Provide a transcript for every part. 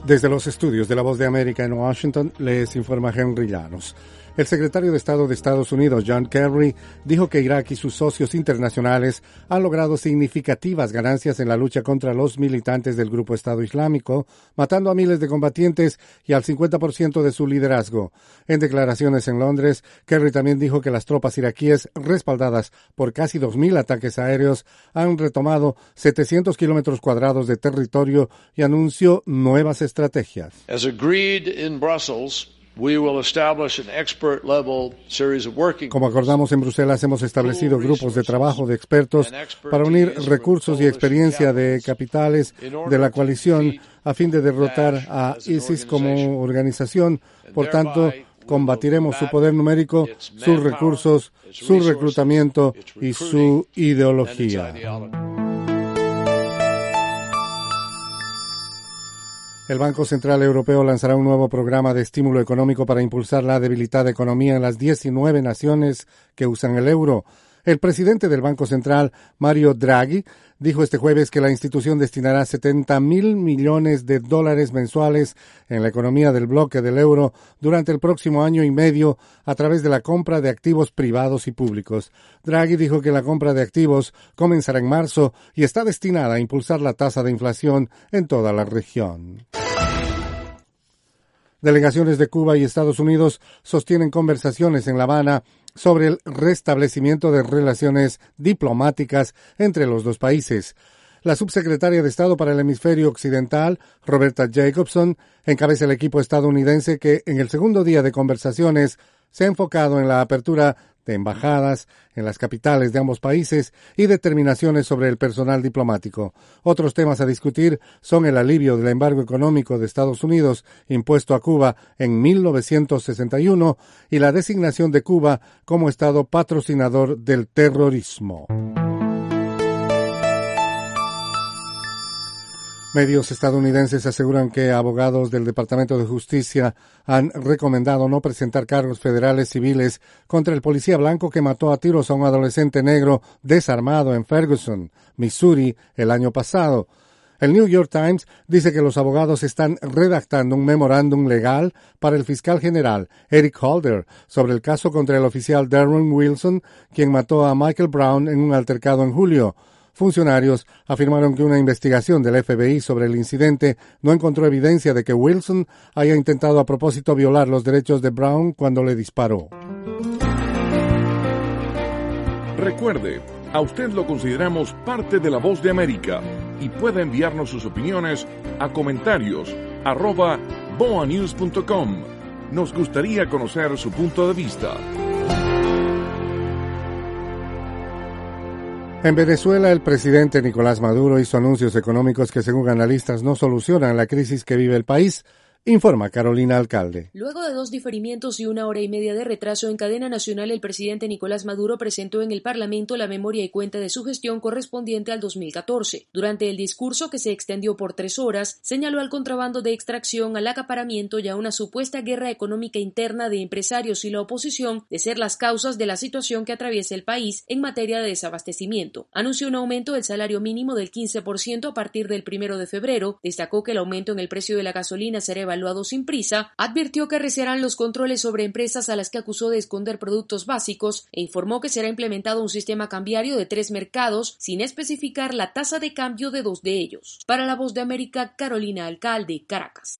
Desde los estudios de La Voz de América en Washington, les informa Henry Llanos. El secretario de Estado de Estados Unidos, John Kerry, dijo que Irak y sus socios internacionales han logrado significativas ganancias en la lucha contra los militantes del grupo Estado Islámico, matando a miles de combatientes y al 50% de su liderazgo. En declaraciones en Londres, Kerry también dijo que las tropas iraquíes, respaldadas por casi 2.000 ataques aéreos, han retomado 700 kilómetros cuadrados de territorio y anunció nuevas estrategias. As agreed in Brussels, como acordamos en Bruselas, hemos establecido grupos de trabajo de expertos para unir recursos y experiencia de capitales de la coalición a fin de derrotar a ISIS como organización. Por tanto, combatiremos su poder numérico, sus recursos, su reclutamiento y su ideología. El Banco Central Europeo lanzará un nuevo programa de estímulo económico para impulsar la debilitada economía en las 19 naciones que usan el euro. El presidente del Banco Central, Mario Draghi, dijo este jueves que la institución destinará 70.000 millones de dólares mensuales en la economía del bloque del euro durante el próximo año y medio a través de la compra de activos privados y públicos. Draghi dijo que la compra de activos comenzará en marzo y está destinada a impulsar la tasa de inflación en toda la región. Delegaciones de Cuba y Estados Unidos sostienen conversaciones en La Habana sobre el restablecimiento de relaciones diplomáticas entre los dos países. La subsecretaria de Estado para el Hemisferio Occidental, Roberta Jacobson, encabeza el equipo estadounidense que en el segundo día de conversaciones se ha enfocado en la apertura de embajadas en las capitales de ambos países y determinaciones sobre el personal diplomático. Otros temas a discutir son el alivio del embargo económico de Estados Unidos impuesto a Cuba en 1961 y la designación de Cuba como Estado patrocinador del terrorismo. Medios estadounidenses aseguran que abogados del Departamento de Justicia han recomendado no presentar cargos federales civiles contra el policía blanco que mató a tiros a un adolescente negro desarmado en Ferguson, Missouri, el año pasado. El New York Times dice que los abogados están redactando un memorándum legal para el fiscal general Eric Holder sobre el caso contra el oficial Darren Wilson, quien mató a Michael Brown en un altercado en julio. Funcionarios afirmaron que una investigación del FBI sobre el incidente no encontró evidencia de que Wilson haya intentado a propósito violar los derechos de Brown cuando le disparó. Recuerde, a usted lo consideramos parte de La Voz de América y puede enviarnos sus opiniones a comentarios@boanews.com. Nos gustaría conocer su punto de vista. En Venezuela, el presidente Nicolás Maduro hizo anuncios económicos que, según analistas, no solucionan la crisis que vive el país, informa Carolina Alcalde. Luego de 2 diferimientos y 1 hora y media de retraso en cadena nacional, el presidente Nicolás Maduro presentó en el Parlamento la memoria y cuenta de su gestión correspondiente al 2014. Durante el discurso, que se extendió por 3 horas, señaló al contrabando de extracción, al acaparamiento y a una supuesta guerra económica interna de empresarios y la oposición de ser las causas de la situación que atraviesa el país en materia de desabastecimiento. Anunció un aumento del salario mínimo del 15% a partir del 1 de febrero, destacó que el aumento en el precio de la gasolina será evaluado sin prisa, advirtió que arreciarán los controles sobre empresas a las que acusó de esconder productos básicos e informó que será implementado un sistema cambiario de 3 mercados sin especificar la tasa de cambio de 2 de ellos. Para La Voz de América, Carolina Alcalde, Caracas.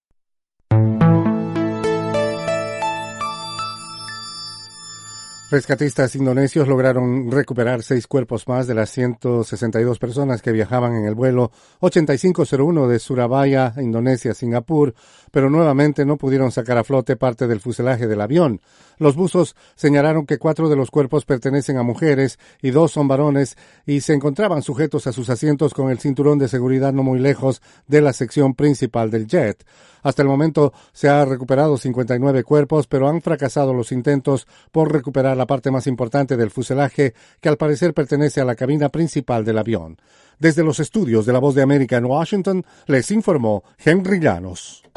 Rescatistas indonesios lograron recuperar 6 cuerpos más de las 162 personas que viajaban en el vuelo 8501 de Surabaya, Indonesia, a Singapur, pero nuevamente no pudieron sacar a flote parte del fuselaje del avión. Los buzos señalaron que 4 de los cuerpos pertenecen a mujeres y 2 son varones y se encontraban sujetos a sus asientos con el cinturón de seguridad no muy lejos de la sección principal del jet. Hasta el momento se ha recuperado 59 cuerpos, pero han fracasado los intentos por recuperar la parte más importante del fuselaje, que al parecer pertenece a la cabina principal del avión. Desde los estudios de La Voz de América en Washington, les informó Henry Llanos.